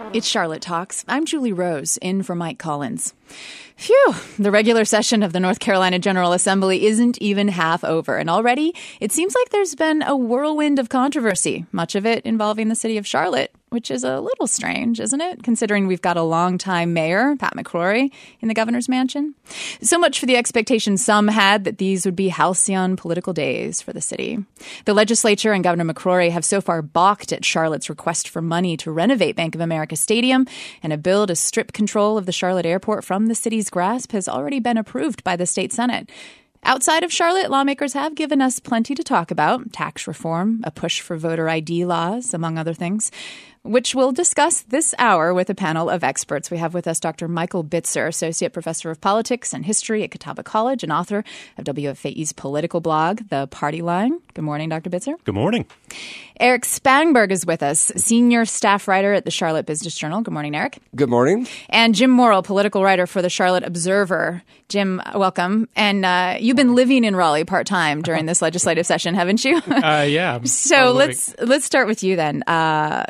It's Charlotte Talks. I'm Julie Rose, in for Mike Collins. Phew, the regular session of the North Carolina General Assembly isn't even half over, and already it seems like there's been a whirlwind of controversy, much of it involving the city of Charlotte, which is a little strange, isn't it, considering we've got a longtime mayor, Pat McCrory, in the governor's mansion? So much for the expectation some had that these would be halcyon political days for the city. The legislature and Governor McCrory have so far balked at Charlotte's request for money to renovate Bank of America Stadium, and a bill to strip control of the Charlotte airport from the city's grasp has already been approved by the state Senate. Outside of Charlotte, lawmakers have given us plenty to talk about: tax reform, a push for voter ID laws, among other things, which we'll discuss this hour with a panel of experts. We have with us Dr. Michael Bitzer, Associate Professor of Politics and History at Catawba College and author of WFAE's political blog, The Party Line. Good morning, Dr. Bitzer. Good morning. Eric Spangberg is with us, Senior Staff Writer at the Charlotte Business Journal. Good morning, Eric. Good morning. And Jim Morrill, Political Writer for the Charlotte Observer. Jim, welcome. And you've been living in Raleigh part-time during this legislative session, haven't you? Yeah. So let's start with you then. How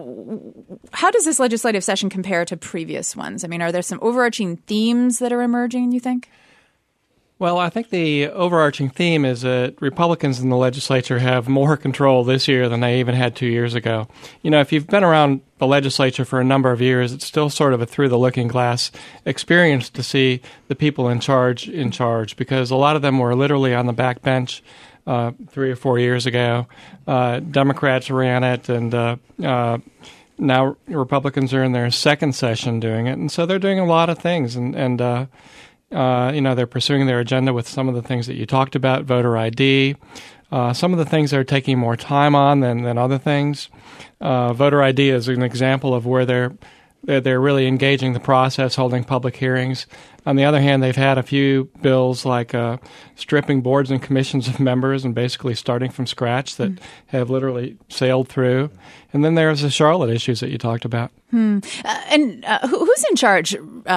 does this legislative session compare to previous ones? I mean, are there some overarching themes that are emerging, you think? Well, I think the overarching theme is that Republicans in the legislature have more control this year than they even had 2 years ago. You know, if you've been around the legislature for a number of years, it's still sort of a through-the-looking-glass experience to see the people in charge, because a lot of them were literally on the back bench 3 or 4 years ago. Democrats ran it, and now Republicans are in their second session doing it, and so they're doing a lot of things, and they're pursuing their agenda with some of the things that you talked about, voter ID. Some of the things they're taking more time on than other things. Voter ID is an example of where they're really engaging the process, holding public hearings. On the other hand, they've had a few bills like stripping boards and commissions of members and basically starting from scratch that have literally sailed through. And then there's the Charlotte issues that you talked about. And who's in charge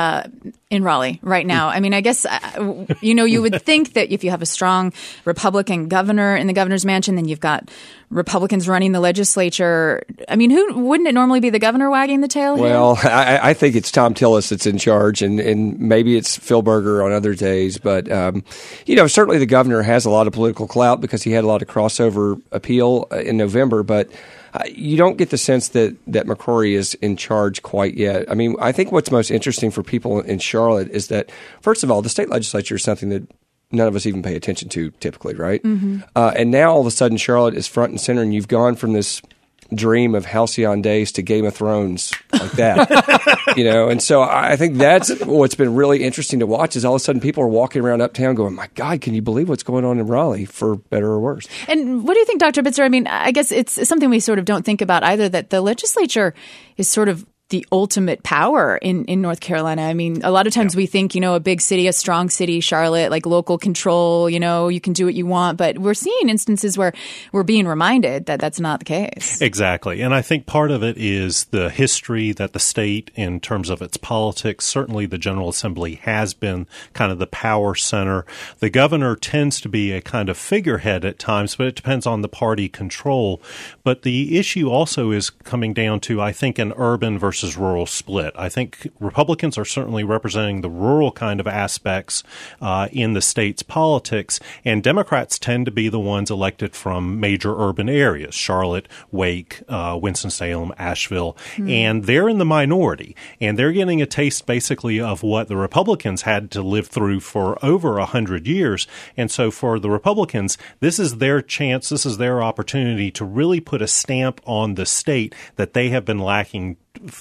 in Raleigh right now? I mean, I guess, you would think that if you have a strong Republican governor in the governor's mansion, then you've got Republicans running the legislature. I mean, wouldn't it normally be the governor wagging the tail here? Well, I think it's Tom Tillis that's in charge, and maybe it's Phil Berger on other days. But, certainly the governor has a lot of political clout because he had a lot of crossover appeal in November. But you don't get the sense that McCrory is in charge quite yet. I mean, I think what's most interesting for people in Charlotte is that, first of all, the state legislature is something that none of us even pay attention to typically, right? Mm-hmm. And now all of a sudden Charlotte is front and center, and you've gone from this dream of halcyon days to Game of Thrones like that, And so I think that's what's been really interesting to watch is all of a sudden people are walking around uptown going, my God, can you believe what's going on in Raleigh, for better or worse? And what do you think, Dr. Bitzer? I mean, I guess it's something we sort of don't think about either, that the legislature is sort of the ultimate power in North Carolina. I mean, a lot of times we think, a big city, a strong city, Charlotte, like local control, you can do what you want. But we're seeing instances where we're being reminded that that's not the case. Exactly. And I think part of it is the history that the state, in terms of its politics, certainly the General Assembly has been kind of the power center. The governor tends to be a kind of figurehead at times, but it depends on the party control. But the issue also is coming down to, I think, an urban versus rural split. I think Republicans are certainly representing the rural kind of aspects in the state's politics, and Democrats tend to be the ones elected from major urban areas, Charlotte, Wake, Winston-Salem, Asheville, and they're in the minority, and they're getting a taste basically of what the Republicans had to live through for over 100 years. And so for the Republicans, this is their chance, this is their opportunity to really put a stamp on the state that they have been lacking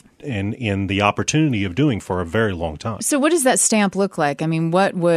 in the opportunity of doing for a very long time. So what does that stamp look like? I mean,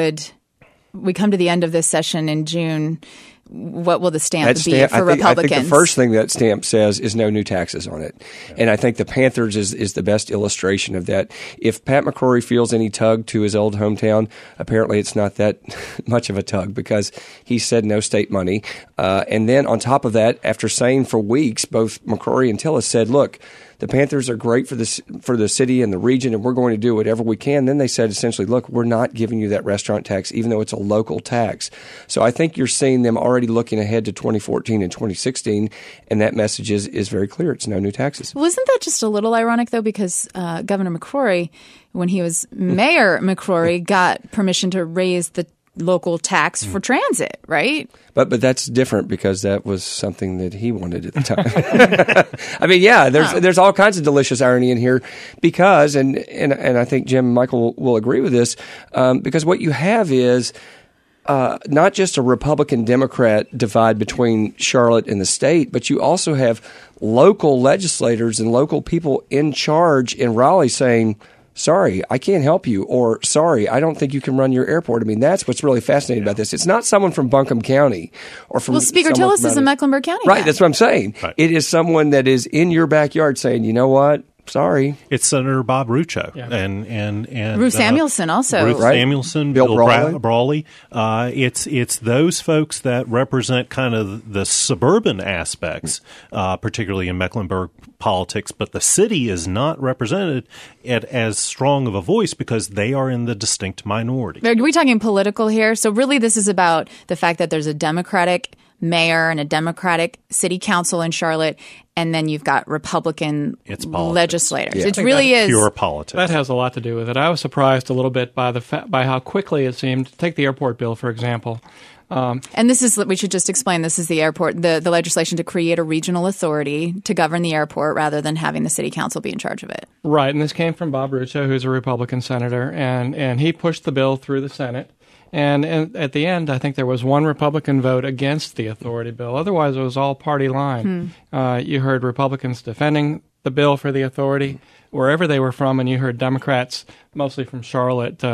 we come to the end of this session in June, what will the stamp be for Republicans? I think the first thing that stamp says is no new taxes on it. And I think the Panthers is the best illustration of that. If Pat McCrory feels any tug to his old hometown, apparently it's not that much of a tug because he said no state money. And then on top of that, after saying for weeks, both McCrory and Tillis said, look, the Panthers are great for the city and the region, and we're going to do whatever we can. Then they said essentially, look, we're not giving you that restaurant tax, even though it's a local tax. So I think you're seeing them already looking ahead to 2014 and 2016, and that message is very clear. It's no new taxes. Well, isn't that just a little ironic, though, because Governor McCrory, when he was Mayor McCrory, got permission to raise the local tax for transit, right? But that's different because that was something that he wanted at the time. I mean, yeah, there's all kinds of delicious irony in here because, and I think Jim and Michael will agree with this, because what you have is not just a Republican-Democrat divide between Charlotte and the state, but you also have local legislators and local people in charge in Raleigh saying, sorry, I can't help you, or sorry, I don't think you can run your airport. I mean, that's what's really fascinating about this. It's not someone from Buncombe County or from. Well, Speaker Tillis is a Mecklenburg County right, guy. that's what I'm saying. Right. It is someone that is in your backyard saying, you know what? Sorry. It's Senator Bob Rucho and Ruth Samuelson also. Ruth Right. Samuelson, Bill Brawley. It's those folks that represent kind of the suburban aspects, particularly in Mecklenburg politics, but the city is not represented at as strong of a voice because they are in the distinct minority. Are we talking political here? So really this is about the fact that there's a Democratic mayor and a Democratic city council in Charlotte, and then you've got Republican legislators. Yeah. It really is pure politics. That has a lot to do with it. I was surprised a little bit by by how quickly it seemed. Take the airport bill, for example. And this is, we should just explain, this is the airport, the legislation to create a regional authority to govern the airport rather than having the city council be in charge of it. Right, and this came from Bob Rucho, who's a Republican senator, and he pushed the bill through the Senate. And at the end, I think there was one Republican vote against the authority bill. Otherwise, it was all party line. You heard Republicans defending the bill for the authority wherever they were from, and you heard Democrats, mostly from Charlotte,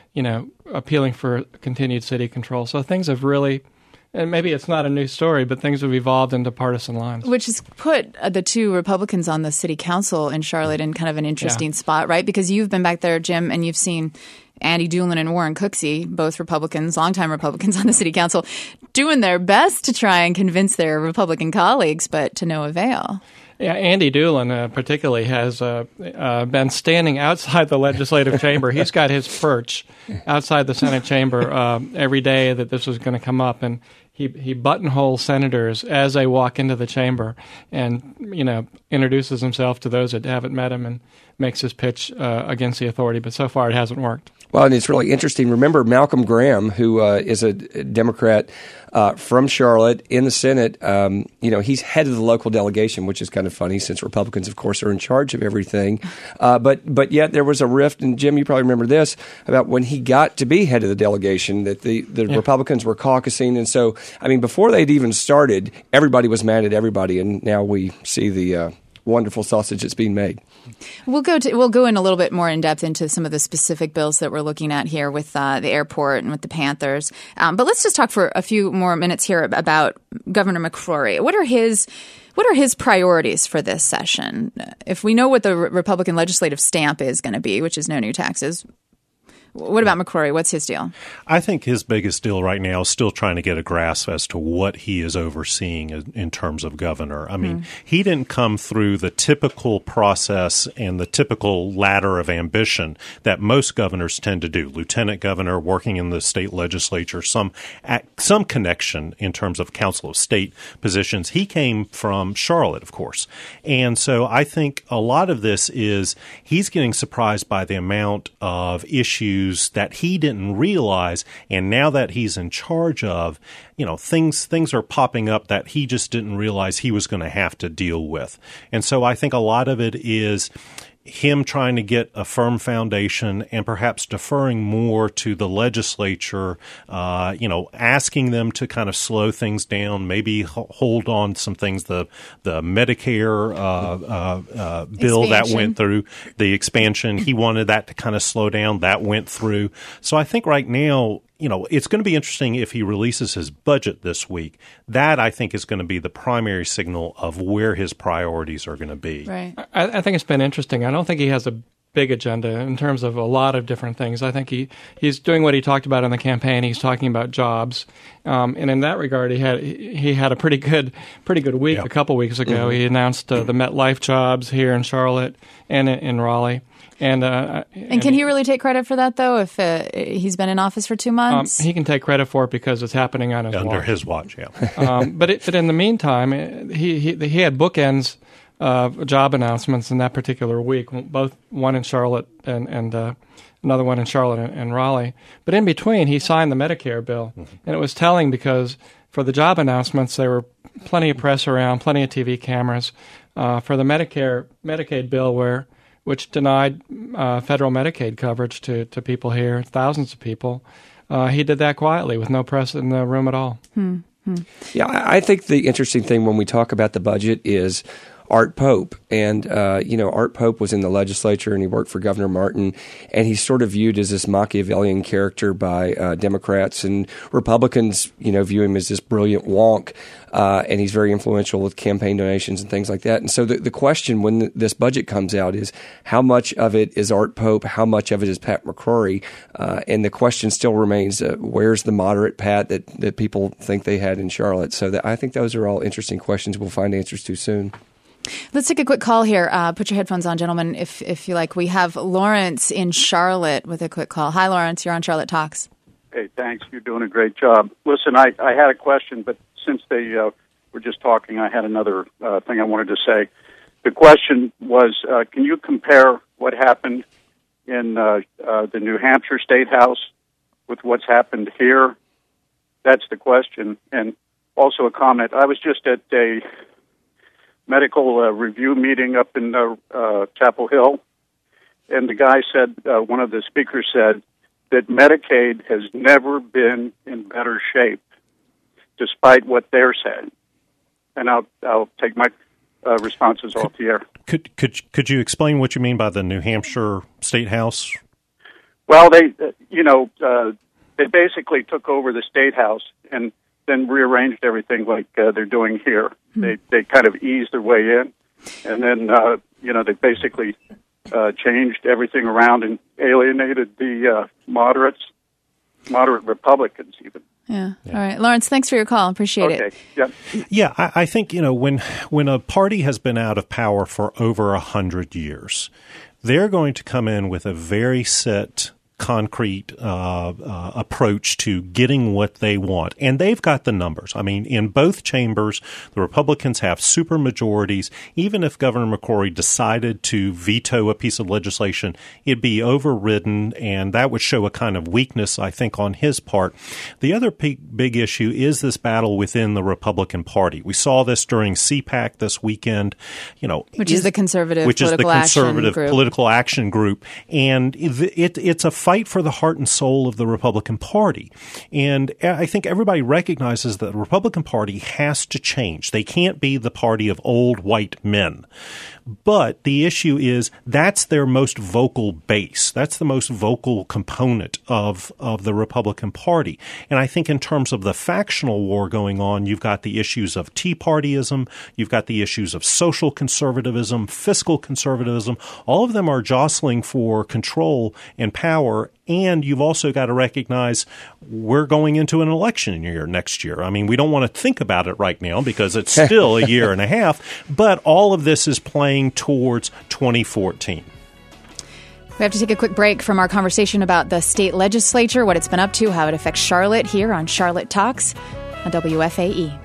appealing for continued city control. So things have really, and maybe it's not a new story, but things have evolved into partisan lines. Which has put the two Republicans on the city council in Charlotte in kind of an interesting spot, right? Because you've been back there, Jim, and you've seen Andy Doolin and Warren Cooksey, both Republicans, longtime Republicans on the city council, doing their best to try and convince their Republican colleagues, but to no avail. Yeah, Andy Doolin particularly has been standing outside the legislative chamber. He's got his perch outside the Senate chamber every day that this was going to come up, and he buttonholes senators as they walk into the chamber, and introduces himself to those that haven't met him and makes his pitch against the authority. But so far, it hasn't worked. Well, and it's really interesting. Remember Malcolm Graham, who is a Democrat from Charlotte in the Senate. He's head of the local delegation, which is kind of funny since Republicans, of course, are in charge of everything. But yet there was a rift, and Jim, you probably remember this, about when he got to be head of the delegation, that the Republicans were caucusing. And so, I mean, before they'd even started, everybody was mad at everybody, and now we see the wonderful sausage that's being made. We'll go in a little bit more in depth into some of the specific bills that we're looking at here with the airport and with the Panthers. But let's just talk for a few more minutes here about Governor McCrory. What are his priorities for this session? If we know what the Republican legislative stamp is going to be, which is no new taxes, what about McCrory? What's his deal? I think his biggest deal right now is still trying to get a grasp as to what he is overseeing in terms of governor. I mean, he didn't come through the typical process and the typical ladder of ambition that most governors tend to do. Lieutenant governor, working in the state legislature, some connection in terms of council of state positions. He came from Charlotte, of course. And so I think a lot of this is he's getting surprised by the amount of issues that he didn't realize, and now that he's in charge of, things are popping up that he just didn't realize he was going to have to deal with. And so I think a lot of it is him trying to get a firm foundation and perhaps deferring more to the legislature, asking them to kind of slow things down, maybe hold on some things, the Medicare bill that went through, the expansion. He wanted that to kind of slow down. That went through. So I think right now, it's going to be interesting if he releases his budget this week. That, I think, is going to be the primary signal of where his priorities are going to be. Right. I think it's been interesting. I don't think he has a big agenda in terms of a lot of different things. I think he's doing what he talked about in the campaign. He's talking about jobs, and in that regard, he had a pretty good week a couple weeks ago. Mm-hmm. He announced the MetLife jobs here in Charlotte and in Raleigh. And can he really take credit for that, though, if he's been in office for 2 months? He can take credit for it because it's happening on his watch. Under his watch, yeah. But in the meantime, he had bookends job announcements in that particular week, both one in Charlotte and another one in Charlotte and Raleigh. But in between, he signed the Medicare bill. Mm-hmm. And it was telling because for the job announcements, there were plenty of press around, plenty of TV cameras. For the Medicaid bill, which denied federal Medicaid coverage to people here, thousands of people, he did that quietly with no press in the room at all. Mm-hmm. Yeah, I think the interesting thing when we talk about the budget is Art Pope. And, Art Pope was in the legislature and he worked for Governor Martin. And he's sort of viewed as this Machiavellian character by Democrats, and Republicans, view him as this brilliant wonk. And he's very influential with campaign donations and things like that. And so the question when this budget comes out is how much of it is Art Pope? How much of it is Pat McCrory? And the question still remains, where's the moderate Pat that people think they had in Charlotte? So I think those are all interesting questions we'll find answers to soon. Let's take a quick call here. Put your headphones on, gentlemen, if you like. We have Lawrence in Charlotte with a quick call. Hi, Lawrence. You're on Charlotte Talks. Hey, thanks. You're doing a great job. Listen, I had a question, but since they were just talking, I had another thing I wanted to say. The question was, can you compare what happened in the New Hampshire State House with what's happened here? That's the question. And also a comment. I was just at a medical review meeting up in Chapel Hill, and the guy said, one of the speakers said, that Medicaid has never been in better shape, despite what they're saying. And I'll take my responses off the air. Could you explain what you mean by the New Hampshire State House? Well, they basically took over the State House and then rearranged everything like they're doing here. Mm-hmm. They kind of eased their way in, and then they basically changed everything around and alienated the moderate Republicans even. Yeah. All right, Lawrence. Thanks for your call. Appreciate it. Yeah. Yeah. I think when a party has been out of power for over 100 years, they're going to come in with a very set, concrete approach to getting what they want. And they've got the numbers. I mean, in both chambers, the Republicans have super majorities. Even if Governor McCrory decided to veto a piece of legislation, it'd be overridden, and that would show a kind of weakness, I think, on his part. The other big issue is this battle within the Republican Party. We saw this during CPAC this weekend, which is the conservative political action group. And it's a fight for the heart and soul of the Republican Party. And I think everybody recognizes that the Republican Party has to change. They can't be the party of old white men. But the issue is that's their most vocal base. That's the most vocal component of the Republican Party. And I think in terms of the factional war going on, you've got the issues of Tea Partyism, you've got the issues of social conservatism, fiscal conservatism. All of them are jostling for control and power. And you've also got to recognize we're going into an election year next year. I mean, we don't want to think about it right now because it's still a year and a half, but all of this is playing towards 2014. We have to take a quick break from our conversation about the state legislature, what it's been up to, how it affects Charlotte here on Charlotte Talks on WFAE.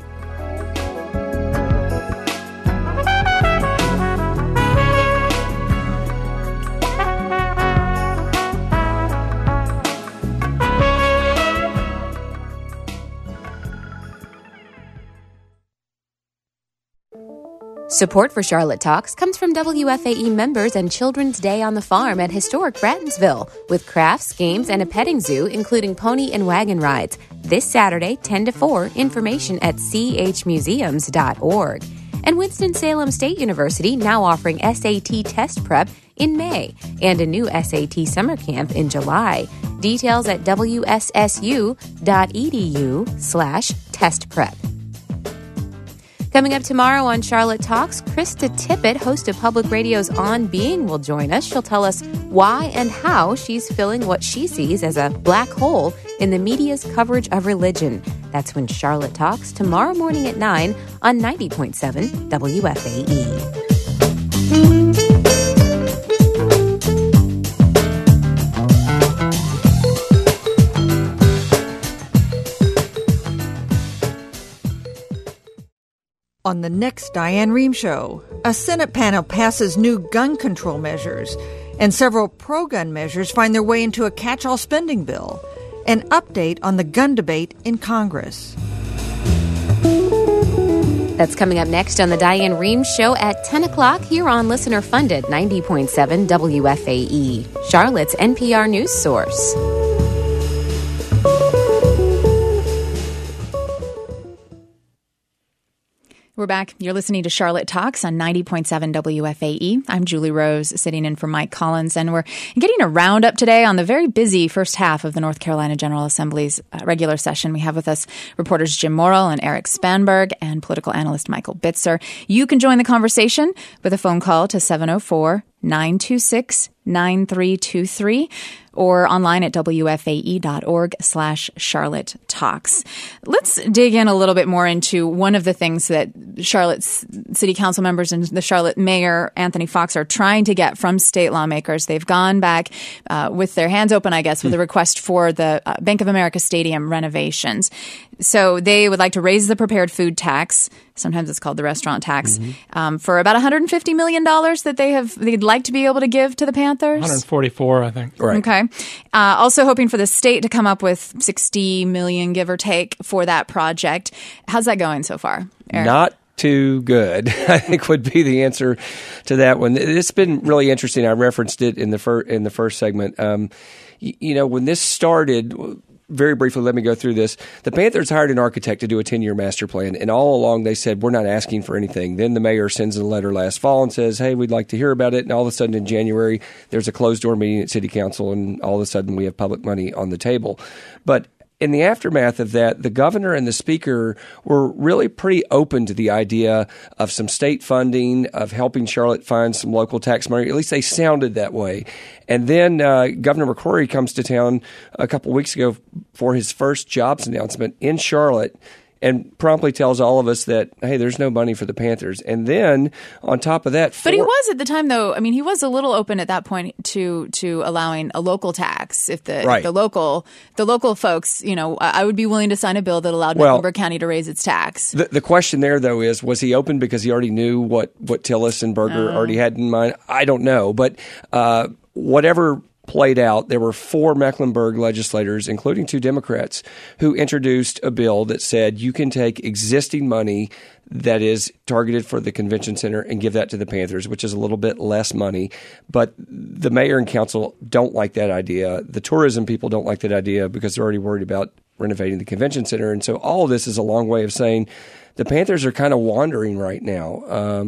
Support for Charlotte Talks comes from WFAE members and Children's Day on the Farm at historic Brattonsville, with crafts, games, and a petting zoo, including pony and wagon rides. This Saturday, 10 to 4, information at chmuseums.org. And Winston-Salem State University now offering SAT test prep in May and a new SAT summer camp in July. Details at wssu.edu/testprep. Coming up tomorrow on Charlotte Talks, Krista Tippett, host of Public Radio's On Being, will join us. She'll tell us why and how she's filling what she sees as a black hole in the media's coverage of religion. That's when Charlotte Talks, tomorrow morning at 9 on 90.7 WFAE. On the next Diane Rehm Show, a Senate panel passes new gun control measures, and several pro-gun measures find their way into a catch-all spending bill. An update on the gun debate in Congress. That's coming up next on the Diane Rehm Show at 10 o'clock here on listener-funded 90.7 WFAE, Charlotte's NPR news source. We're back. You're listening to Charlotte Talks on 90.7 WFAE. I'm Julie Rose, sitting in for Mike Collins, and we're getting a roundup today on the very busy first half of the North Carolina General Assembly's regular session. We have with us reporters Jim Morrill and Eric Spanberg and political analyst Michael Bitzer. You can join the conversation with a phone call to 704-926-9323 or online at wfae.org/Charlotte Talks. Let's dig in a little bit more into one of the things that Charlotte's city council members and the Charlotte mayor, Anthony Fox, are trying to get from state lawmakers. They've gone back with their hands open, I guess, with a request for the Bank of America Stadium renovations. So they would like to raise the prepared food tax. Sometimes it's called the restaurant tax, for about $150 million that they'd like to be able to give to the Panthers. 144, I think. Right. Okay. Also hoping for the state to come up with $60 million, give or take, for that project. How's that going so far, Eric? Not too good, I think would be the answer to that one. It's been really interesting. I referenced it in the first segment. When this started, very briefly, let me go through this. The Panthers hired an architect to do a 10-year master plan, and all along they said, we're not asking for anything. Then the mayor sends a letter last fall and says, hey, we'd like to hear about it. And all of a sudden in January, there's a closed-door meeting at City Council, and all of a sudden we have public money on the table. But in the aftermath of that, the governor and the speaker were really pretty open to the idea of some state funding, of helping Charlotte find some local tax money. At least they sounded that way. And then Governor McCrory comes to town a couple weeks ago for his first jobs announcement in Charlotte and promptly tells all of us that, hey, there's no money for the Panthers. And then on top of that... But he was at the time, though, I mean, he was a little open at that point to allowing a local tax. If the local folks, I would be willing to sign a bill that allowed Mecklenburg County to raise its tax. The question there, though, is, was he open because he already knew what Tillis and Berger already had in mind? I don't know. But whatever played out, there were 4 Mecklenburg legislators, including 2 Democrats, who introduced a bill that said you can take existing money that is targeted for the convention center and give that to the Panthers, which is a little bit less money. But the mayor and council don't like that idea. The tourism people don't like that idea because they're already worried about renovating the convention center. And so all of this is a long way of saying the Panthers are kind of wandering right now.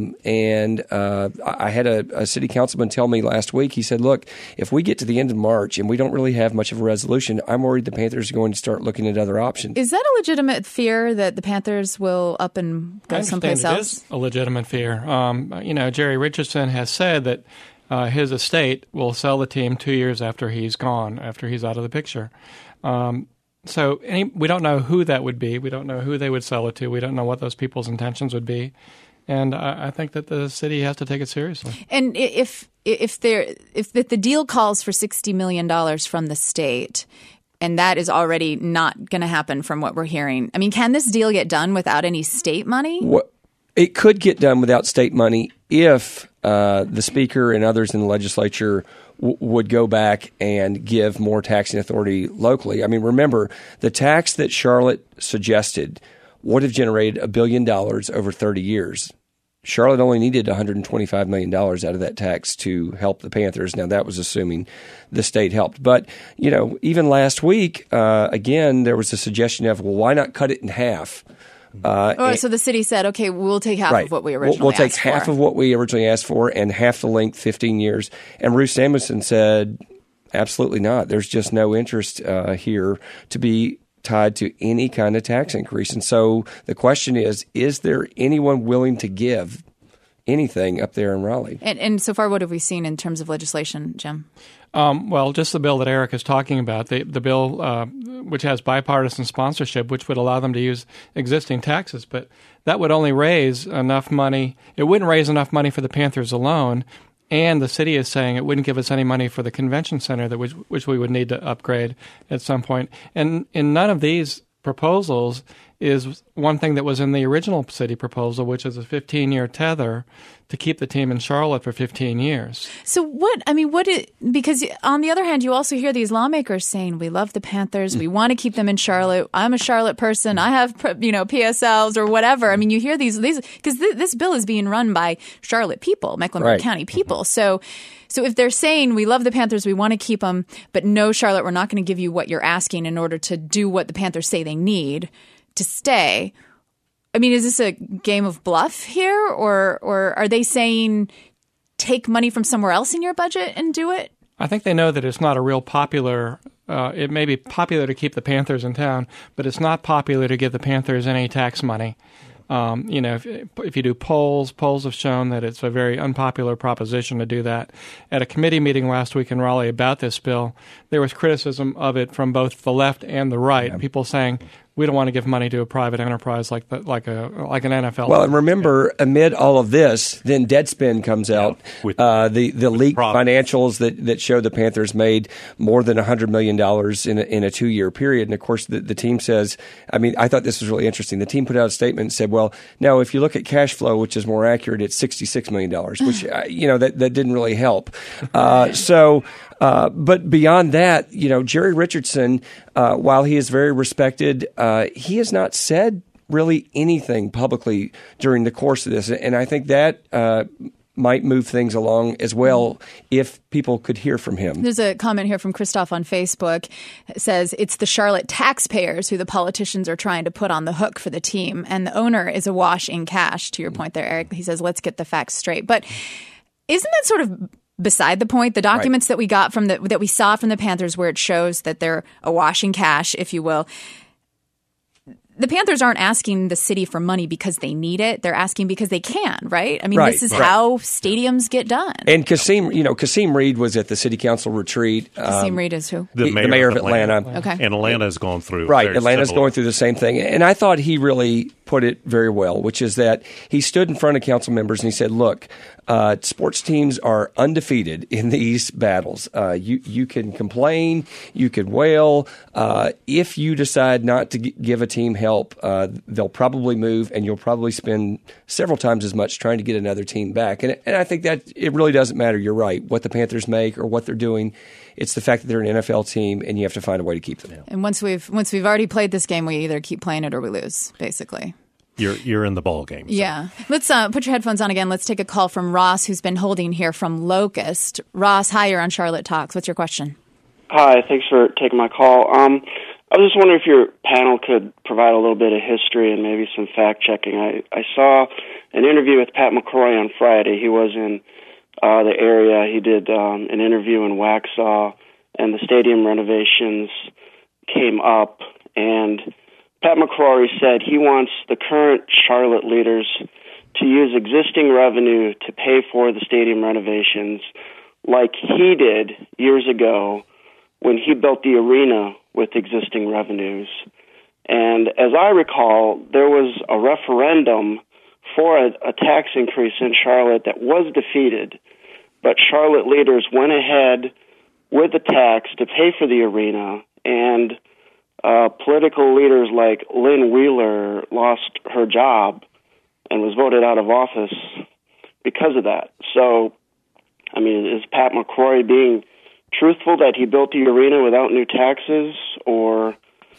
I had a city councilman tell me last week, he said, look, if we get to the end of March and we don't really have much of a resolution, I'm worried the Panthers are going to start looking at other options. Is that a legitimate fear that the Panthers will up and go someplace else? It is a legitimate fear. Jerry Richardson has said that his estate will sell the team 2 years after he's gone, after he's out of the picture. So we don't know who that would be. We don't know who they would sell it to. We don't know what those people's intentions would be. And I think that the city has to take it seriously. And if the deal calls for $60 million from the state, and that is already not going to happen from what we're hearing, I mean, can this deal get done without any state money? It could get done without state money if the speaker and others in the legislature would go back and give more taxing authority locally. I mean, remember, the tax that Charlotte suggested would have generated $1 billion over 30 years. Charlotte only needed $125 million out of that tax to help the Panthers. Now, that was assuming the state helped. But, even last week, again, there was a suggestion of, well, why not cut it in half? So the city said, okay, we'll take half of what we originally asked for. We'll take half of what we originally asked for and half the length, 15 years. And Ruth Samuelson said, absolutely not. There's just no interest here to be tied to any kind of tax increase. And so the question is there anyone willing to give anything up there in Raleigh? And so far, what have we seen in terms of legislation, Jim? Well, just the bill that Eric is talking about, the bill which has bipartisan sponsorship, which would allow them to use existing taxes. But that would only raise enough money. It wouldn't raise enough money for the Panthers alone. And the city is saying it wouldn't give us any money for the convention center, which we would need to upgrade at some point. And in none of these proposals is one thing that was in the original city proposal, which is a 15-year tether to keep the team in Charlotte for 15 years. So because on the other hand, you also hear these lawmakers saying, we love the Panthers, we want to keep them in Charlotte. I'm a Charlotte person. I have, PSLs or whatever. I mean, you hear these because this bill is being run by Charlotte people, Mecklenburg County people. So if they're saying we love the Panthers, we want to keep them, but no, Charlotte, we're not going to give you what you're asking in order to do what the Panthers say they need to stay. I mean, is this a game of bluff here, or are they saying take money from somewhere else in your budget and do it? I think they know that it's not a real popular it may be popular to keep the Panthers in town, but it's not popular to give the Panthers any tax money. If you do polls have shown that it's a very unpopular proposition to do that. At a committee meeting last week in Raleigh about this bill, there was criticism of it from both the left and the right. Yeah. People saying we don't want to give money to a private enterprise like an NFL. Well, and remember, amid all of this, then Deadspin comes out. With the leaked financials that show the Panthers made more than $100 million in a 2-year period. And of course, the team says, I thought this was really interesting. The team put out a statement and said, well, now if you look at cash flow, which is more accurate, it's $66 million, which, that didn't really help. But beyond that, Jerry Richardson, while he is very respected, he has not said really anything publicly during the course of this. And I think that might move things along as well if people could hear from him. There's a comment here from Christoph on Facebook. It says, it's the Charlotte taxpayers who the politicians are trying to put on the hook for the team. And the owner is awash in cash, to your point there, Eric. He says, let's get the facts straight. But isn't that sort of beside the point? The documents that we got that we saw from the Panthers, where it shows that they're awash in cash, if you will. The Panthers aren't asking the city for money because they need it. They're asking because they can, right? This is how stadiums get done. And Kasim Reed was at the city council retreat. Kasim Reed is who? The mayor of Atlanta. Okay. And Atlanta's going through. Right. Atlanta's going through the same thing. And I thought he really put it very well, which is that he stood in front of council members and he said, look, sports teams are undefeated in these battles. You can complain, you can wail. If you decide not to give a team help, they'll probably move, and you'll probably spend several times as much trying to get another team back. And I think that it really doesn't matter, you're right, what the Panthers make or what they're doing. It's the fact that they're an NFL team, and you have to find a way to keep them. And once we've already played this game, we either keep playing it or we lose, basically. You're in the ball game. So. Yeah. Let's put your headphones on again. Let's take a call from Ross, who's been holding here from Locust. Ross, hi, you're on Charlotte Talks. What's your question? Hi, thanks for taking my call. I was just wondering if your panel could provide a little bit of history and maybe some fact-checking. I saw an interview with Pat McCrory on Friday. He was in the area. He did an interview in Waxhaw, and the stadium renovations came up, and Pat McCrory said he wants the current Charlotte leaders to use existing revenue to pay for the stadium renovations like he did years ago when he built the arena with existing revenues. And as I recall, there was a referendum for a tax increase in Charlotte that was defeated, but Charlotte leaders went ahead with the tax to pay for the arena, and political leaders like Lynn Wheeler lost her job and was voted out of office because of that. So, is Pat McCrory being truthful that he built the arena without new taxes, or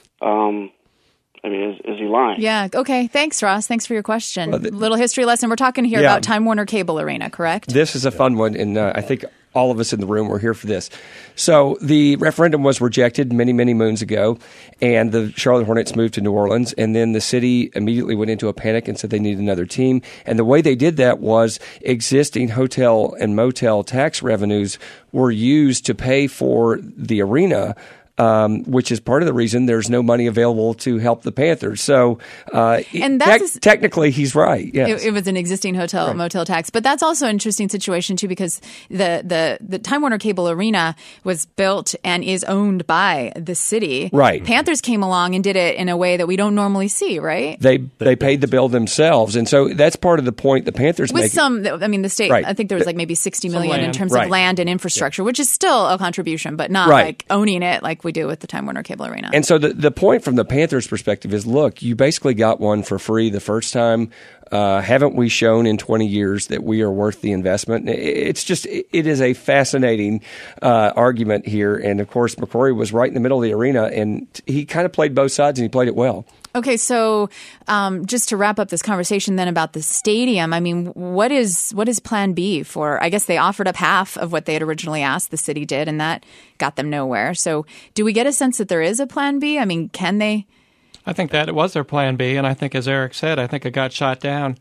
is he lying? Yeah. Okay. Thanks, Ross. Thanks for your question. Little history lesson. We're talking here about Time Warner Cable Arena, correct? This is a fun one, and I think all of us in the room were here for this. So the referendum was rejected many, many moons ago, and the Charlotte Hornets moved to New Orleans, and then the city immediately went into a panic and said they needed another team. And the way they did that was existing hotel and motel tax revenues were used to pay for the arena. which is part of the reason there's no money available to help the Panthers. So, and that's technically, he's right. Yes. It was an existing motel tax, but that's also an interesting situation too, because the Time Warner Cable Arena was built and is owned by the city. Right. Panthers came along and did it in a way that we don't normally see. Right. They paid the bill themselves, and so that's part of the point the Panthers make. The state. Right. I think there was like maybe $60 million in terms of land and infrastructure, which is still a contribution, but not like owning it like we do with the Time Warner Cable Arena. And so the point from the Panthers' perspective is, look, you basically got one for free the first time. Haven't we shown in 20 years that we are worth the investment? It is a fascinating argument here. And of course, McCrory was right in the middle of the arena, and he kind of played both sides, and he played it well. Okay, so just to wrap up this conversation then about the stadium, I mean, what is Plan B for? I guess they offered up half of what they had originally asked. The city did, and that got them nowhere. So do we get a sense that there is a Plan B? I mean, can they? I think that it was their Plan B, and I think, as Eric said, I think it got shot down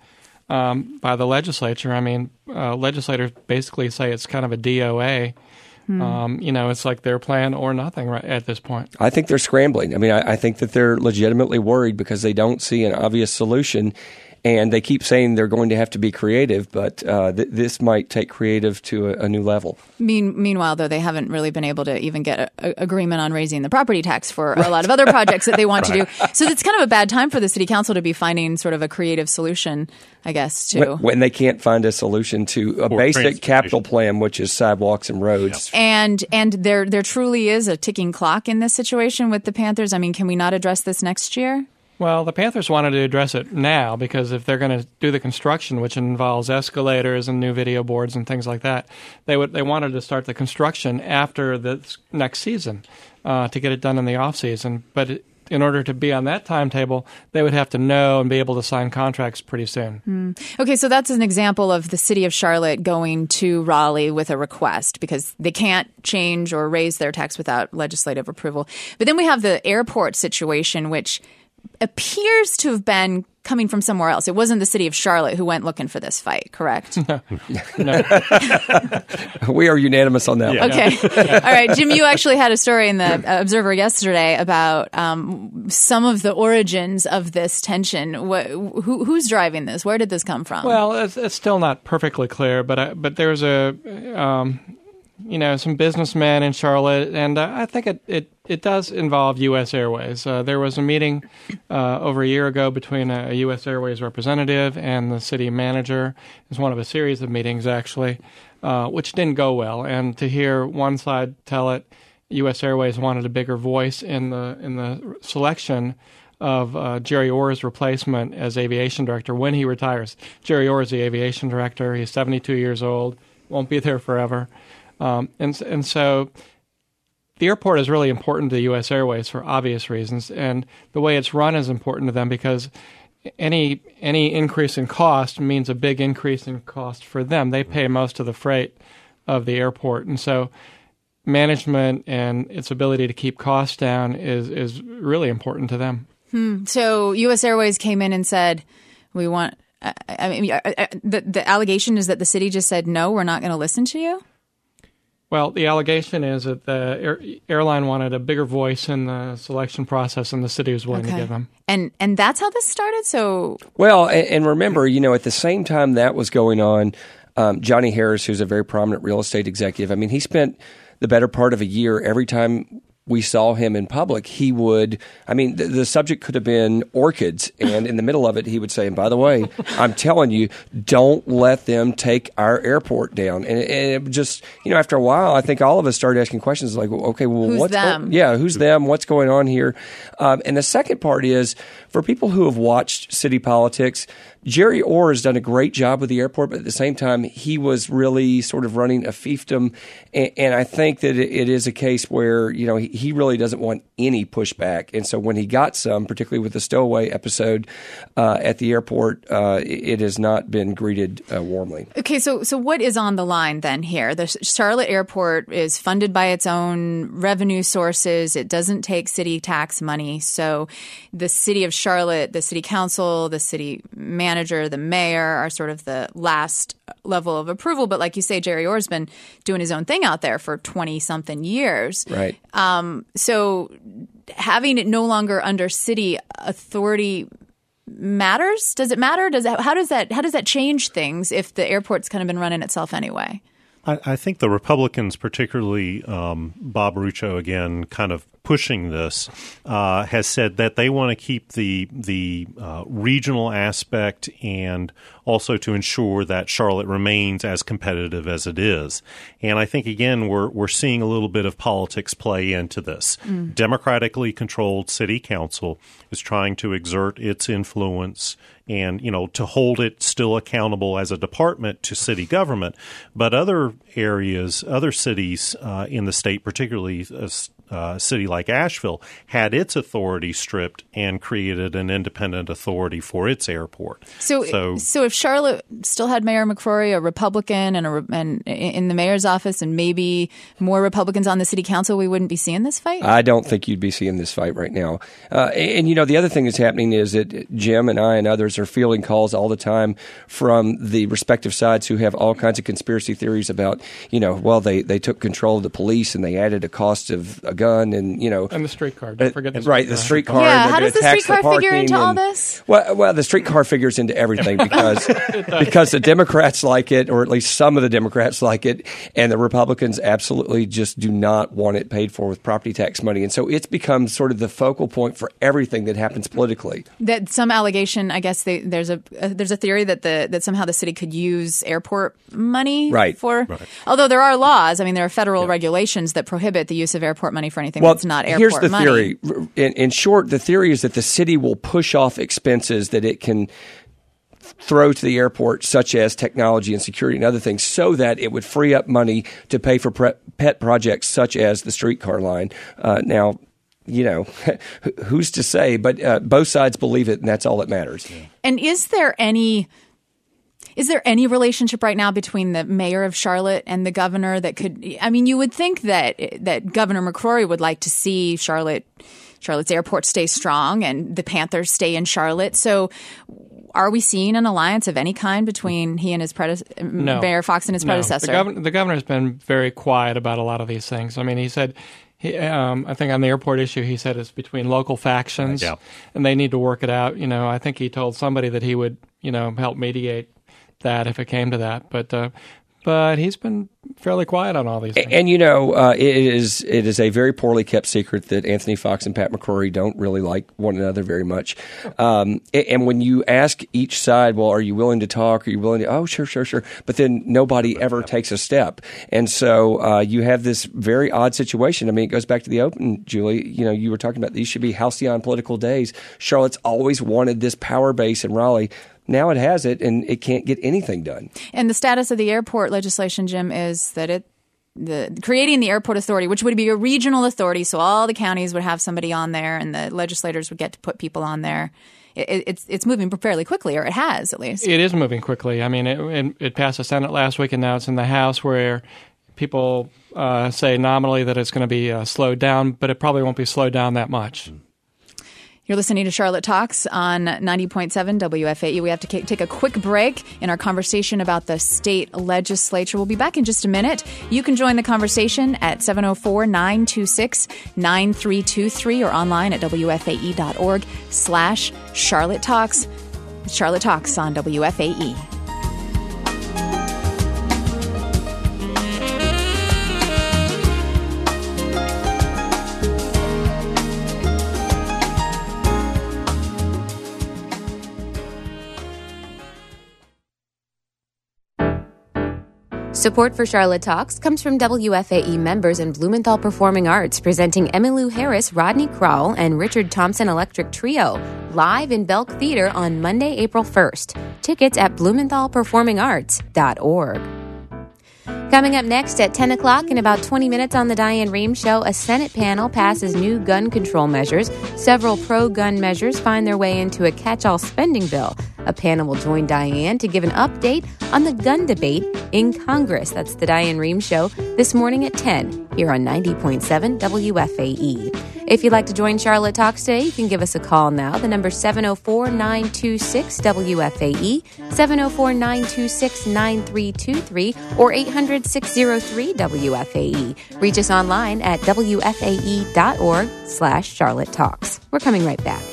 by the legislature. I mean, legislators basically say it's kind of a DOA. It's like their plan or nothing right at this point. I think they're scrambling. I mean, I think that they're legitimately worried because they don't see an obvious solution. And they keep saying they're going to have to be creative, but this might take creative to a new level. Meanwhile, though, they haven't really been able to even get an agreement on raising the property tax for a lot of other projects that they want to do. So it's kind of a bad time for the city council to be finding sort of a creative solution, I guess, too. When they can't find a solution to a basic capital plan, which is sidewalks and roads. Yep. And there truly is a ticking clock in this situation with the Panthers. I mean, can we not address this next year? Well, the Panthers wanted to address it now because if they're going to do the construction, which involves escalators and new video boards and things like that, they wanted to start the construction after the next season to get it done in the off season. But in order to be on that timetable, they would have to know and be able to sign contracts pretty soon. Okay, so that's an example of the city of Charlotte going to Raleigh with a request because they can't change or raise their tax without legislative approval. But then we have the airport situation, which appears to have been coming from somewhere else. It wasn't the city of Charlotte who went looking for this fight, correct? No. We are unanimous on that one. Okay. All right. Jim, you actually had a story in the Observer yesterday about some of the origins of this tension. Who's driving this? Where did this come from? Well, it's still not perfectly clear, but there's some businessmen in Charlotte, and I think it does involve U.S. Airways. There was a meeting over a year ago between a U.S. Airways representative and the city manager. It was one of a series of meetings, actually, which didn't go well. And to hear one side tell it, U.S. Airways wanted a bigger voice in the selection of Jerry Orr's replacement as aviation director when he retires. Jerry Orr is the aviation director. He's 72 years old, won't be there forever. And so the airport is really important to U.S. Airways for obvious reasons, and the way it's run is important to them because any increase in cost means a big increase in cost for them. They pay most of the freight of the airport, and so management and its ability to keep costs down is really important to them. So U.S. Airways came in and said, we want – the allegation is that the city just said, no, we're not going to listen to you? Well, the allegation is that the airline wanted a bigger voice in the selection process, and the city was willing to give them. And that's how this started? So, well, and remember, at the same time that was going on, Johnny Harris, who's a very prominent real estate executive, I mean, he spent the better part of a year every time we saw him in public, he would, the subject could have been orchids, and in the middle of it, he would say, and by the way, I'm telling you, don't let them take our airport down. And it just, after a while, I think all of us started asking questions like, okay, well, who's them? Who's them? What's going on here? And the second part is, for people who have watched city politics, Jerry Orr has done a great job with the airport, but at the same time, he was really sort of running a fiefdom. And I think that it is a case where, he really doesn't want any pushback. And so when he got some, particularly with the stowaway episode at the airport, it has not been greeted warmly. Okay, so what is on the line then here? The Charlotte Airport is funded by its own revenue sources. It doesn't take city tax money. So the city of Charlotte, the city council, the city manager, the mayor are sort of the last level of approval. But like you say, Jerry Orr's been doing his own thing out there for 20-something years. Right. So having it no longer under city authority matters? Does it matter? How does that change things if the airport's kind of been running itself anyway? I think the Republicans, particularly Bob Rucho, again, kind of pushing this, has said that they want to keep the regional aspect and also to ensure that Charlotte remains as competitive as it is. And I think, again, we're seeing a little bit of politics play into this. Democratically controlled city council is trying to exert its influence and, to hold it still accountable as a department to city government. But other areas, other cities in the state, particularly a city like Asheville, had its authority stripped and created an independent authority for its airport. So if Charlotte still had Mayor McCrory, a Republican, and in the mayor's office, and maybe more Republicans on the city council, we wouldn't be seeing this fight? I don't think you'd be seeing this fight right now. And the other thing that's happening is that Jim and I and others are fielding calls all the time from the respective sides who have all kinds of conspiracy theories about, they took control of the police and they added a cost of a gun and the streetcar. Don't forget the streetcar. Yeah, how does the streetcar figure into all this? Well, the streetcar figures into everything because the Democrats like it, or at least some of the Democrats like it, and the Republicans absolutely just do not want it paid for with property tax money, and so it's become sort of the focal point for everything that happens politically. That some allegation, I guess there's a theory that somehow the city could use airport money for. Right. Although there are laws, there are federal regulations that prohibit the use of airport money for anything that's not airport money. Here's the theory. In short, the theory is that the city will push off expenses that it can throw to the airport, such as technology and security and other things, so that it would free up money to pay for pet projects such as the streetcar line. Now, who's to say? But both sides believe it, and that's all that matters. Yeah. And is there any relationship right now between the mayor of Charlotte and the governor that could? You would think that Governor McCrory would like to see Charlotte's airport stay strong and the Panthers stay in Charlotte. So, are we seeing an alliance of any kind between he and his Mayor Fox and his predecessor? The governor's been very quiet about a lot of these things. He said. I think on the airport issue, he said it's between local factions, and they need to work it out. I think he told somebody that he would, help mediate that if it came to that. But he's been fairly quiet on all these things. And it is a very poorly kept secret that Anthony Fox and Pat McCrory don't really like one another very much. And when you ask each side, well, are you willing to talk? Are you willing to? Oh, sure. But then nobody ever takes a step. And so you have this very odd situation. It goes back to the open, Julie. You were talking about these should be halcyon political days. Charlotte's always wanted this power base in Raleigh. Now it has it, and it can't get anything done. And the status of the airport legislation, Jim, is that creating the airport authority, which would be a regional authority, so all the counties would have somebody on there, and the legislators would get to put people on there. It's moving fairly quickly, or it has at least. It is moving quickly. It passed the Senate last week, and now it's in the House, where people say nominally that it's going to be slowed down, but it probably won't be slowed down that much. You're listening to Charlotte Talks on 90.7 WFAE. We have to take a quick break in our conversation about the state legislature. We'll be back in just a minute. You can join the conversation at 704-926-9323 or online at WFAE.org/Charlotte Talks. Charlotte Talks on WFAE. Support for Charlotte Talks comes from WFAE members and Blumenthal Performing Arts, presenting Emmylou Harris, Rodney Crowell, and Richard Thompson Electric Trio live in Belk Theater on Monday, April 1st. Tickets at BlumenthalPerformingArts.org. Coming up next at 10 o'clock, in about 20 minutes on the Diane Rehm Show, a Senate panel passes new gun control measures. Several pro-gun measures find their way into a catch-all spending bill. A panel will join Diane to give an update on the gun debate in Congress. That's the Diane Rehm Show this morning at 10 here on 90.7 WFAE. If you'd like to join Charlotte Talks today, you can give us a call now. The number's 704-926-WFAE, 704-926-9323, or 800-603-WFAE. Reach us online at WFAE.org/Charlotte Talks. We're coming right back.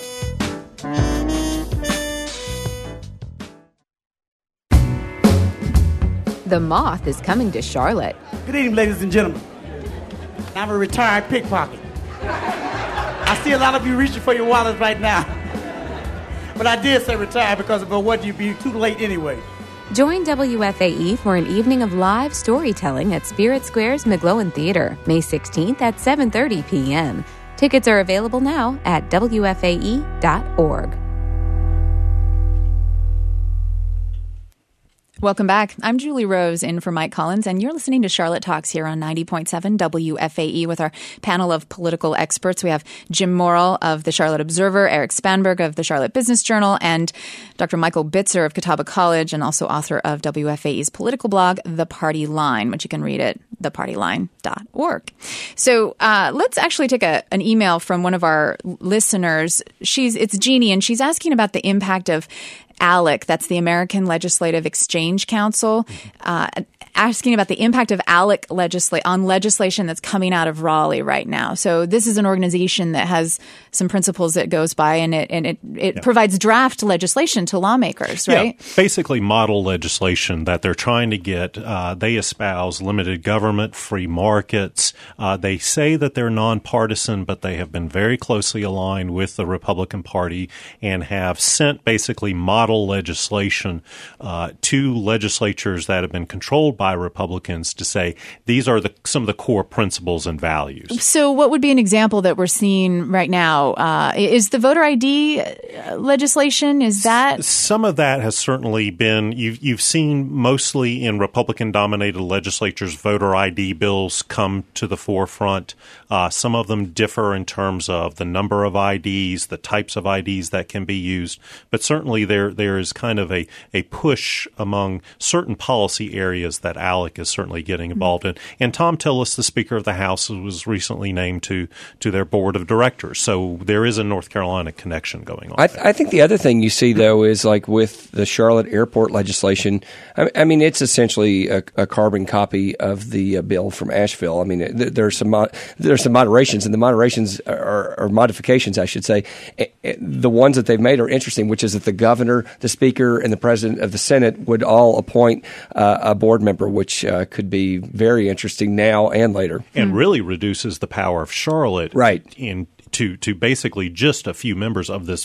The Moth is coming to Charlotte. Good evening, ladies and gentlemen. I'm a retired pickpocket. I see a lot of you reaching for your wallets right now. But I did say retire because of what you'd be too late anyway. Join WFAE for an evening of live storytelling at Spirit Square's McGlowan Theater, May 16th at 7:30 p.m. Tickets are available now at WFAE.org. Welcome back. I'm Julie Rose in for Mike Collins, and you're listening to Charlotte Talks here on 90.7 WFAE with our panel of political experts. We have Jim Morrill of the Charlotte Observer, Eric Spanberg of the Charlotte Business Journal, and Dr. Michael Bitzer of Catawba College, and also author of WFAE's political blog, The Party Line, which you can read at thepartyline.org. So let's actually take an email from one of our listeners. It's Jeannie, and she's asking about the impact of ALEC, that's the American Legislative Exchange Council, asking about the impact of ALEC on legislation that's coming out of Raleigh right now. So this is an organization that has some principles that goes by, and it provides draft legislation to lawmakers, right? Yeah, basically model legislation that they're trying to get. They espouse limited government, free markets. They say that they're nonpartisan, but they have been very closely aligned with the Republican Party and have sent basically model legislation to legislatures that have been controlled by Republicans to say these are some of the core principles and values. So what would be an example that we're seeing right now? Is the voter ID legislation, is that? Some of that has certainly been, you've seen mostly in Republican-dominated legislatures, voter ID bills come to the forefront. Some of them differ in terms of the number of IDs, the types of IDs that can be used, but certainly there is kind of a push among certain policy areas that ALEC is certainly getting involved in. And Tom Tillis, the Speaker of the House, was recently named to their board of directors. So there is a North Carolina connection going on. I think the other thing you see, though, is like with the Charlotte airport legislation, I mean, it's essentially a carbon copy of the bill from Asheville. I mean, there's some moderations, and the moderations are modifications, I should say. The ones that they've made are interesting, which is that the governor, the speaker, and the president of the Senate would all appoint a board member, which could be very interesting now and later. And really reduces the power of Charlotte to basically just a few members of this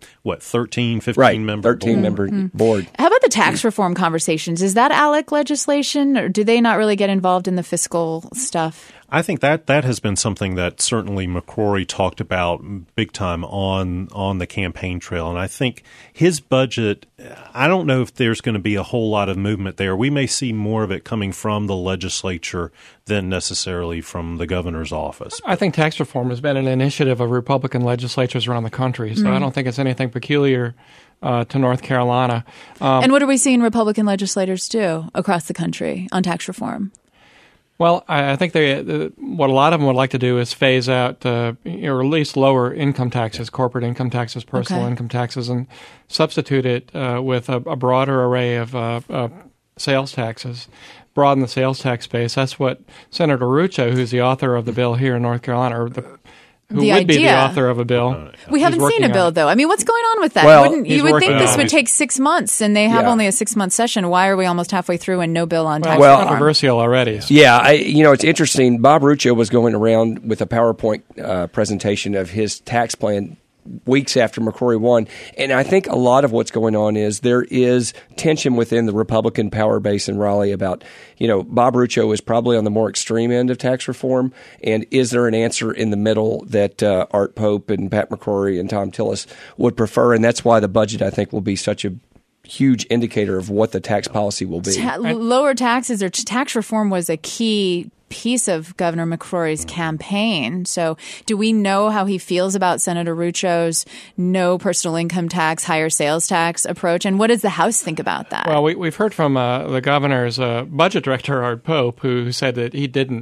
13, 15 member 13 member board. How about the tax reform conversations? Is that ALEC legislation, or do they not really get involved in the fiscal stuff? I think that has been something that certainly McCrory talked about big time on the campaign trail. And I think his budget, I don't know if there's going to be a whole lot of movement there. We may see more of it coming from the legislature than necessarily from the governor's office. I think tax reform has been an initiative of Republican legislatures around the country, so I don't think it's anything peculiar to North Carolina. And what are we seeing Republican legislators do across the country on tax reform? Well, I think what a lot of them would like to do is phase out or at least lower income taxes, corporate income taxes, personal income taxes, and substitute it with a broader array of sales taxes, broaden the sales tax base. That's what Senator Rucho, who's the author of the bill here in North Carolina, or who would be the author of a bill. We haven't seen a bill, though. I mean, what's going on with that? Well, you would think this would take 6 months, and they have only a 6-month session. Why are we almost halfway through and no bill on tax reform? It's controversial already. So. Yeah, it's interesting. Bob Rucho was going around with a PowerPoint presentation of his tax plan weeks after McCrory won. And I think a lot of what's going on is there is tension within the Republican power base in Raleigh about, Bob Rucho is probably on the more extreme end of tax reform. And is there an answer in the middle that Art Pope and Pat McCrory and Tom Tillis would prefer? And that's why the budget, I think, will be such a huge indicator of what the tax policy will be. Lower taxes or tax reform was a key piece of Governor McCrory's campaign. So do we know how he feels about Senator Rucho's no personal income tax, higher sales tax approach? And what does the House think about that? Well, we've heard from the governor's budget director, Art Pope, who said that he didn't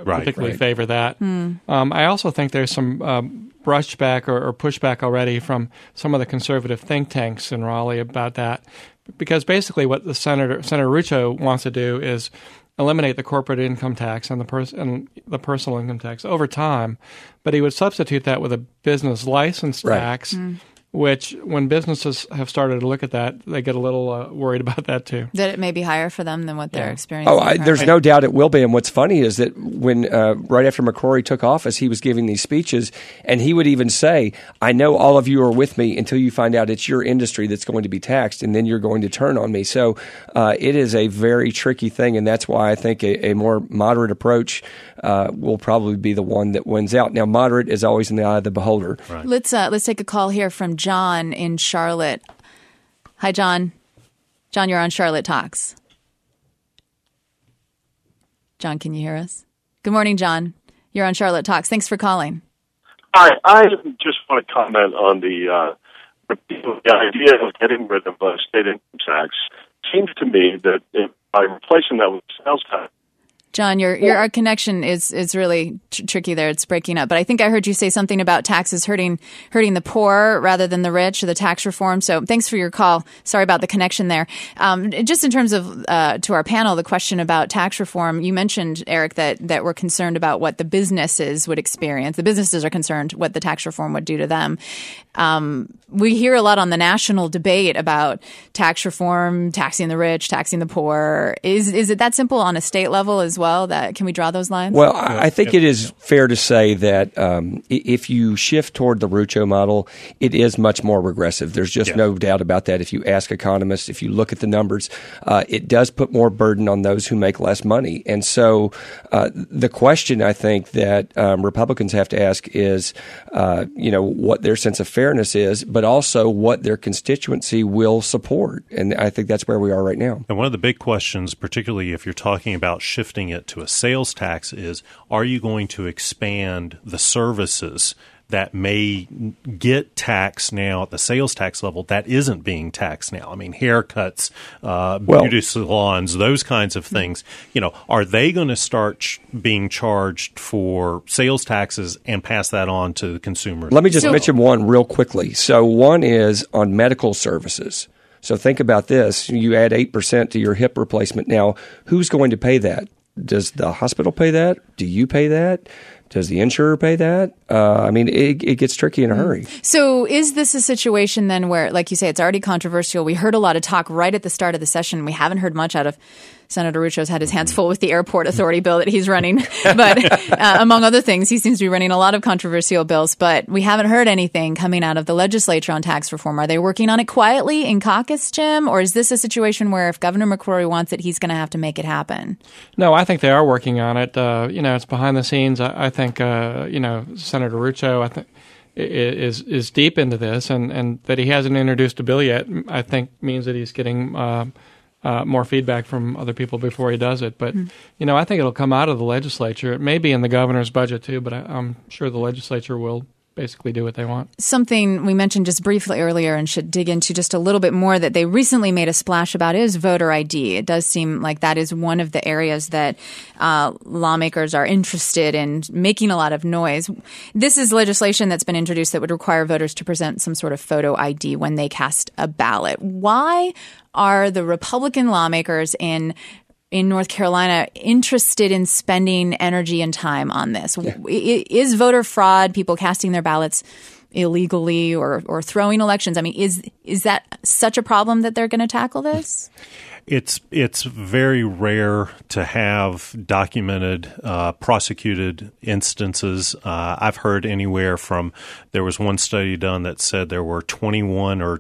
particularly favor that. I also think there's some brushback or pushback already from some of the conservative think tanks in Raleigh about that, because basically what Senator Rucho wants to do is eliminate the corporate income tax and the personal income tax over time, but he would substitute that with a business license tax, which when businesses have started to look at that, they get a little worried about that too. That it may be higher for them than what they're experiencing. There's no doubt it will be. And what's funny is that when right after McCrory took office, he was giving these speeches, and he would even say, I know all of you are with me until you find out it's your industry that's going to be taxed, and then you're going to turn on me. So it is a very tricky thing, and that's why I think a more moderate approach will probably be the one that wins out. Now, moderate is always in the eye of the beholder. Right. Let's take a call here from John in Charlotte. Hi, John. John, you're on Charlotte Talks. John, can you hear us? Good morning, John. You're on Charlotte Talks. Thanks for calling. Hi, I just want to comment on the idea of getting rid of state income tax. Seems to me that by replacing that with sales tax. John, our connection is really tricky there. It's breaking up. But I think I heard you say something about taxes hurting the poor rather than the rich, or the tax reform. So thanks for your call. Sorry about the connection there. Just in terms of to our panel, the question about tax reform, you mentioned, Eric, that we're concerned about what the businesses would experience. The businesses are concerned what the tax reform would do to them. We hear a lot on the national debate about tax reform, taxing the rich, taxing the poor. Is it that simple on a state level as well? That can we draw those lines? Well, I think it is fair to say that if you shift toward the Rucho model, it is much more regressive. There's just no doubt about that. If you ask economists, if you look at the numbers, it does put more burden on those who make less money. And so the question I think that Republicans have to ask is, what their sense of fairness is, but also what their constituency will support. And I think that's where we are right now. And one of the big questions, particularly if you're talking about shifting it to a sales tax, is are you going to expand the services that may get taxed now at the sales tax level that isn't being taxed now? I mean, haircuts, beauty salons, those kinds of things. Are they going to start being charged for sales taxes and pass that on to the consumer? Let me just mention one real quickly. So one is on medical services. So think about this. You add 8% to your hip replacement. Now, who's going to pay that? Does the hospital pay that? Do you pay that? Does the insurer pay that? It gets tricky in a hurry. So is this a situation then where, like you say, it's already controversial? We heard a lot of talk right at the start of the session. We haven't heard much out of Senator Rucho's had his hands full with the airport authority bill that he's running. But among other things, he seems to be running a lot of controversial bills. But we haven't heard anything coming out of the legislature on tax reform. Are they working on it quietly in caucus, Jim? Or is this a situation where if Governor McCrory wants it, he's going to have to make it happen? No, I think they are working on it. It's behind the scenes. I think, Senator Rucho, I think, is deep into this, and that he hasn't introduced a bill yet, I think means that he's getting more feedback from other people before he does it. But, I think it'll come out of the legislature. It may be in the governor's budget too, but I'm sure the legislature will basically do what they want. Something we mentioned just briefly earlier and should dig into just a little bit more that they recently made a splash about is voter ID. It does seem like that is one of the areas that lawmakers are interested in making a lot of noise. This is legislation that's been introduced that would require voters to present some sort of photo ID when they cast a ballot. Why are the Republican lawmakers in North Carolina interested in spending energy and time on this? Yeah. Is voter fraud, people casting their ballots illegally or throwing elections? I mean, is that such a problem that they're going to tackle this? It's very rare to have documented, prosecuted instances. I've heard anywhere from, there was one study done that said there were 21 or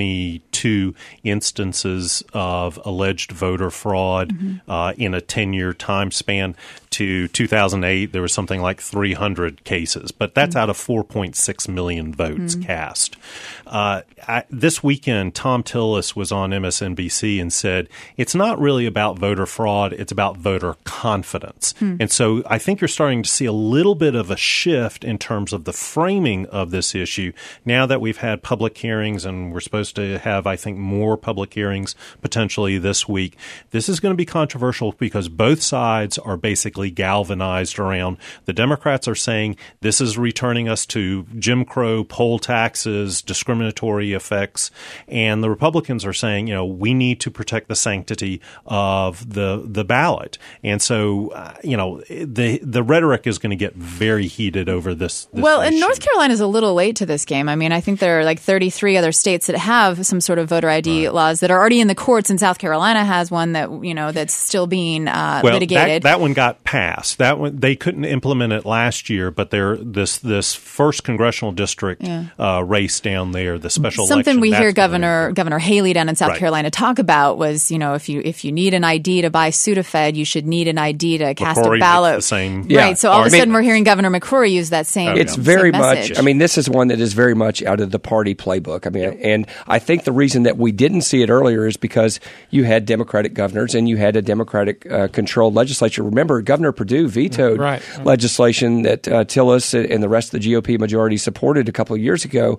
22 instances of alleged voter fraud in a 10-year time span. To 2008, there was something like 300 cases, but that's out of 4.6 million votes cast. This weekend, Tom Tillis was on MSNBC and said it's not really about voter fraud. It's about voter confidence. And so I think you're starting to see a little bit of a shift in terms of the framing of this issue now that we've had public hearings, and we're supposed to have, I think, more public hearings potentially this week. This is going to be controversial because both sides are basically galvanized around. The Democrats are saying this is returning us to Jim Crow, poll taxes, discriminatory effects, and the Republicans are saying, we need to protect the sanctity of the ballot. And so, the rhetoric is going to get very heated over this well, issue. And North Carolina is a little late to this game. I mean, I think there are like 33 other states that have some sort of voter ID laws that are already in the courts, and South Carolina has one that that's still being litigated. That one got passed. That one they couldn't implement it last year, but this first congressional district race down there, the special something election, we hear Governor Haley down in South Carolina talk about was if you need an ID to buy Sudafed, you should need an ID to cast a ballot. The same, right? So all of a sudden we're hearing Governor McCrory use that same. It's very message. much. I mean, this is one that is very much out of the party playbook. I mean, and I think the reason that we didn't see it earlier is because you had Democratic governors and you had a Democratic controlled legislature. Remember, Governor Perdue vetoed legislation that Tillis and the rest of the GOP majority supported a couple of years ago.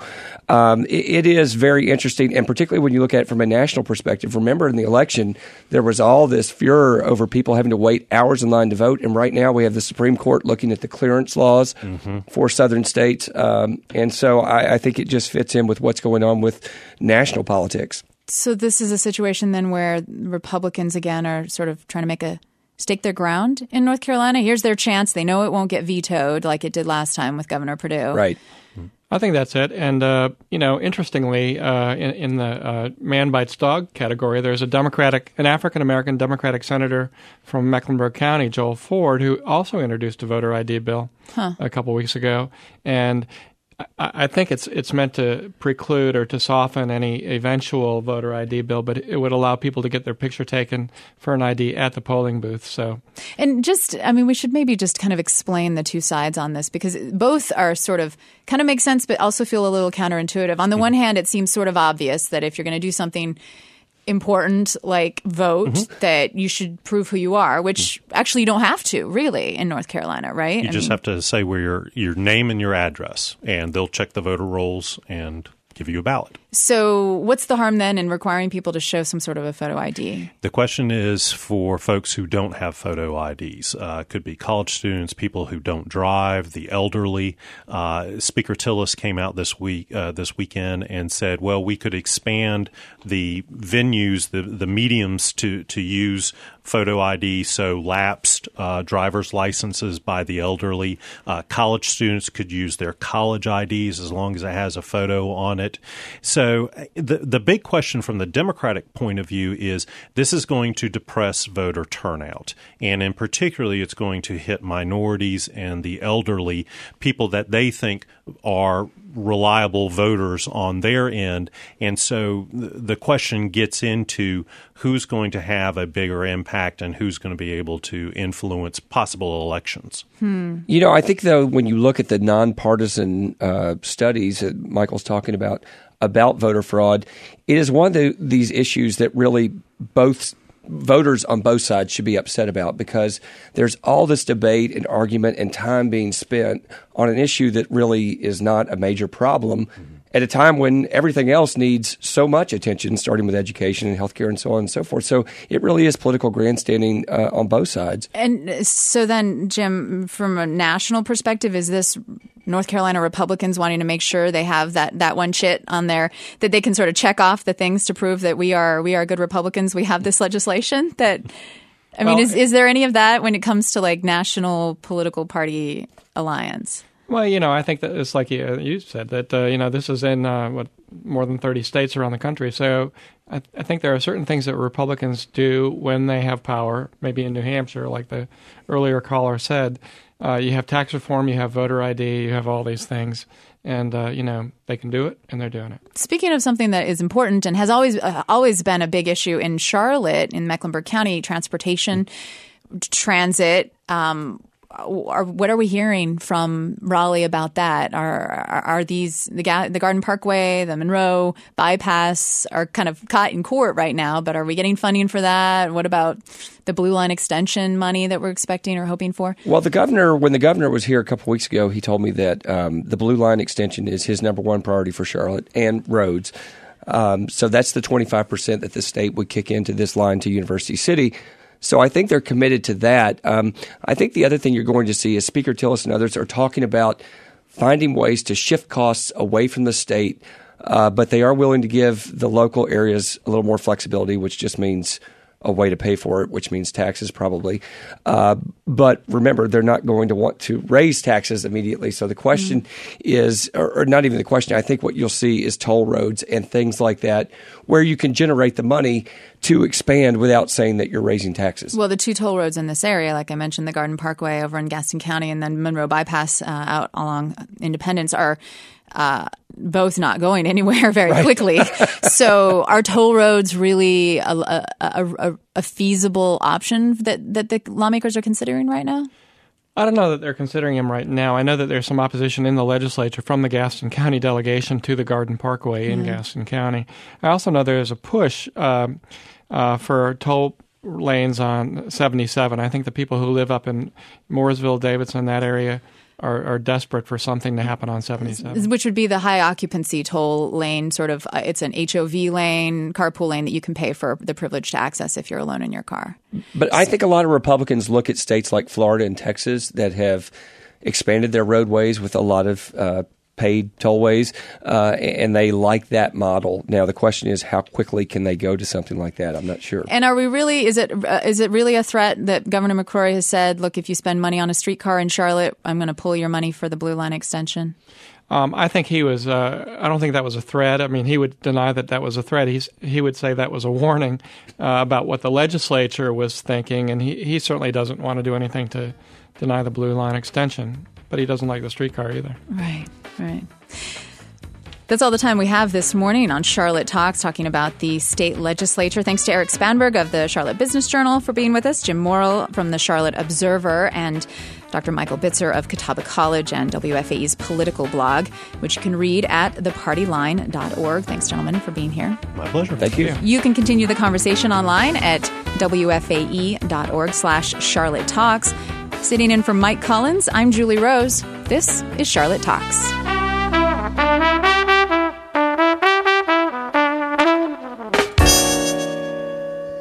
It is very interesting, and particularly when you look at it from a national perspective. Remember, in the election, there was all this furor over people having to wait hours in line to vote, and right now we have the Supreme Court looking at the clearance laws for southern states. And so I think it just fits in with what's going on with national politics. So this is a situation then where Republicans again are sort of trying to stake their ground in North Carolina. Here's their chance. They know it won't get vetoed like it did last time with Governor Perdue. Right. I think that's it. And, interestingly, in the man bites dog category, there's an African-American Democratic senator from Mecklenburg County, Joel Ford, who also introduced a voter ID bill a couple weeks ago. And I think it's meant to preclude or to soften any eventual voter ID bill, but it would allow people to get their picture taken for an ID at the polling booth. So, and we should maybe just kind of explain the two sides on this, because both are sort of kind of make sense, but also feel a little counterintuitive. On the one hand, it seems sort of obvious that if you're going to do something important like vote, that you should prove who you are, which actually you don't have to really in North Carolina, right? You just have to say where your name and your address, and they'll check the voter rolls and give you a ballot. So what's the harm then in requiring people to show some sort of a photo ID? The question is for folks who don't have photo IDs. It could be college students, people who don't drive, the elderly. Speaker Tillis came out this weekend and said, well, we could expand the venues, the mediums to use photo ID, so lapsed driver's licenses by the elderly. College students could use their college IDs as long as it has a photo on it. So the big question from the Democratic point of view is this is going to depress voter turnout. And in particularly, it's going to hit minorities and the elderly, people that they think are reliable voters on their end. And so the question gets into who's going to have a bigger impact and who's going to be able to influence possible elections. I think, though, when you look at the nonpartisan studies that Michael's talking about voter fraud, it is one of these issues that really both voters on both sides should be upset about, because there's all this debate and argument and time being spent on an issue that really is not a major problem at a time when everything else needs so much attention, starting with education and healthcare and so on and so forth. So it really is political grandstanding on both sides. And so then, Jim, from a national perspective, is this North Carolina Republicans wanting to make sure they have that one chit on there that they can sort of check off the things to prove that we are good Republicans? We have this legislation that, is there any of that when it comes to like national political party alliance? Well, I think that it's like you said that, this is in more than 30 states around the country. So I think there are certain things that Republicans do when they have power, maybe in New Hampshire, like the earlier caller said. You have tax reform, you have voter ID, you have all these things. And, they can do it, and they're doing it. Speaking of something that is important and has always been a big issue in Charlotte, in Mecklenburg County, transportation, transit, what are we hearing from Raleigh about that? Are these the Garden Parkway, the Monroe bypass are kind of caught in court right now, but are we getting funding for that? What about the Blue Line extension money that we're expecting or hoping for? Well, when the governor was here a couple weeks ago, he told me that the Blue Line extension is his number one priority for Charlotte and roads. So that's the 25% that the state would kick into this line to University City. So I think they're committed to that. I think the other thing you're going to see is Speaker Tillis and others are talking about finding ways to shift costs away from the state, but they are willing to give the local areas a little more flexibility, which just means a way to pay for it, which means taxes probably. But remember, they're not going to want to raise taxes immediately. So the question is, or not even the question, I think what you'll see is toll roads and things like that, where you can generate the money to expand without saying that you're raising taxes. Well, the two toll roads in this area, like I mentioned, the Garden Parkway over in Gaston County and then Monroe Bypass out along Independence are both not going anywhere very quickly. So are toll roads really a feasible option that the lawmakers are considering right now? I don't know that they're considering them right now. I know that there's some opposition in the legislature from the Gaston County delegation to the Garden Parkway in Gaston County. I also know there's a push for toll lanes on 77. I think the people who live up in Mooresville, Davidson, that area, are desperate for something to happen on 77. Which would be the high occupancy toll lane, sort of, it's an HOV lane, carpool lane that you can pay for the privilege to access if you're alone in your car. But I think a lot of Republicans look at states like Florida and Texas that have expanded their roadways with a lot of paid tollways, and they like that model. Now, the question is, how quickly can they go to something like that? I'm not sure. And are we really? Is it really a threat that Governor McCrory has said, look, if you spend money on a streetcar in Charlotte, I'm going to pull your money for the Blue Line extension? I think he was. I don't think that was a threat. I mean, he would deny that was a threat. He would say that was a warning about what the legislature was thinking, and he certainly doesn't want to do anything to deny the Blue Line extension. But he doesn't like the streetcar either. Right. That's all the time we have this morning on Charlotte Talks, talking about the state legislature. Thanks to Eric Spanberg of the Charlotte Business Journal for being with us, Jim Morrill from the Charlotte Observer, and Dr. Michael Bitzer of Catawba College and WFAE's political blog, which you can read at thepartyline.org. Thanks, gentlemen, for being here. My pleasure. Thank you. You can continue the conversation online at WFAE.org/Charlotte Talks. Sitting in for Mike Collins, I'm Julie Rose. This is Charlotte Talks.